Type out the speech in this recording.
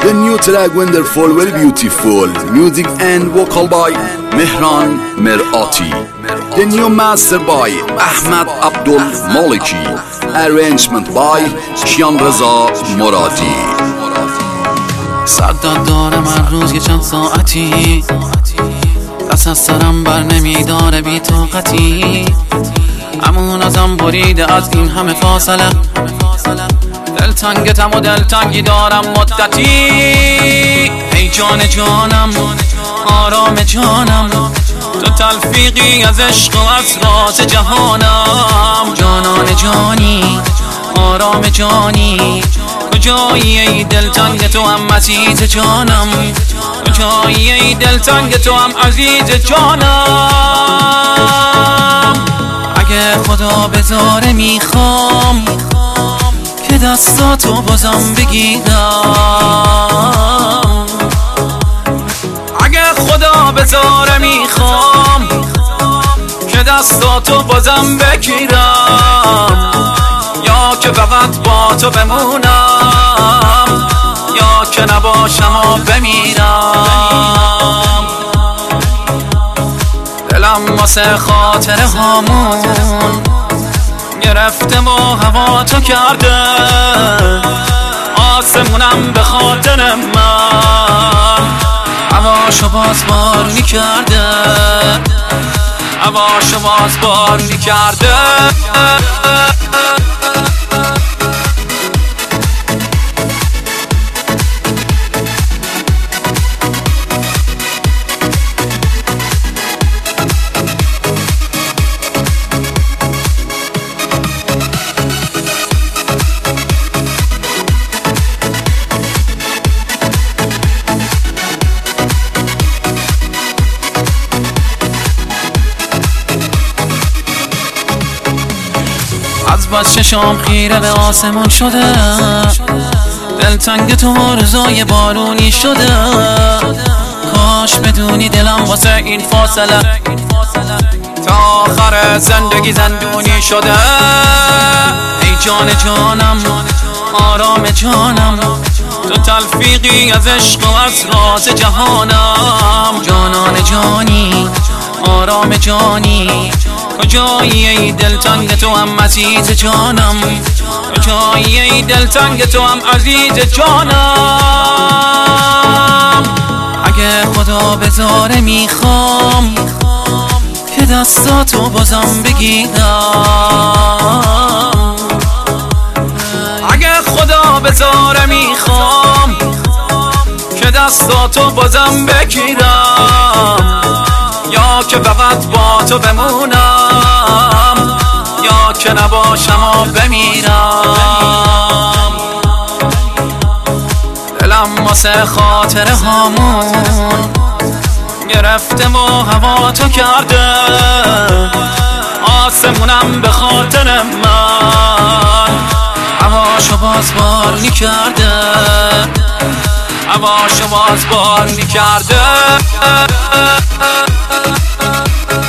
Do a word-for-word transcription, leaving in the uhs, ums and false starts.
The new track wonderful, very beautiful. Music and vocal by Mehran Merati. The new master by Ahmad Abdul Maliki. Arrangement by Kian Reza Moradi. صداد دارم هر روز یه چند ساعتی، دست از سرم بر نمیداره بی طاقتی. همون ازم بریده از این همه فاصله، دلتنگتم و دلتنگی دارم مدتی. ای جان جانم، آرام جانم، تو تلفیقی از عشق و از راز جهانم. جانان جانی، آرام جانی، کجایی ای دلتنگ تو هم عزیز جانم؟ کجایی ای دلتنگ تو هم عزیز جانم؟ اگه خدا بذاره میخوام که دستاتو بازم بگیرم. اگه خدا بذاره میخوام که دستاتو بازم بگیرم، یا که فقط با تو بمونم، یا که نباشم و بمیرم. دلم واسه خاطر هامون گرفته و هوا تو کرده، آسمونم به خاطر من هواشو باز بارونی کرده، هواشو باز بارونی کرده. از بس چشام خیره به آسمون شده، دلتنگ تو آرزوی بارونی شده. کاش بدونی دلم واسه این فاصله تا آخر زندگی زندونی شده. ای جان جانم، آرام جانم، تو تلفیقی از عشق و از راز جهانم. جانان جانی، آرام جانی، کجایی ای دلتنگ تو هم عزیز جانم؟ کجایی ای دلتنگ تو هم عزیز جانم؟ اگه خدا بذاره میخوام که دستاتو بازم بگیرم. اگه خدا بذاره میخوام که دستاتو بازم بگیرم، یا که فقط با تو بمونم، یا که نباشم و بمیرم. دلم واسه خاطر هامون گرفته و هوا تو کرده، آسمونم به خاطر من هواشو باز بارونی کرده، هواشو باز بارونی کرده.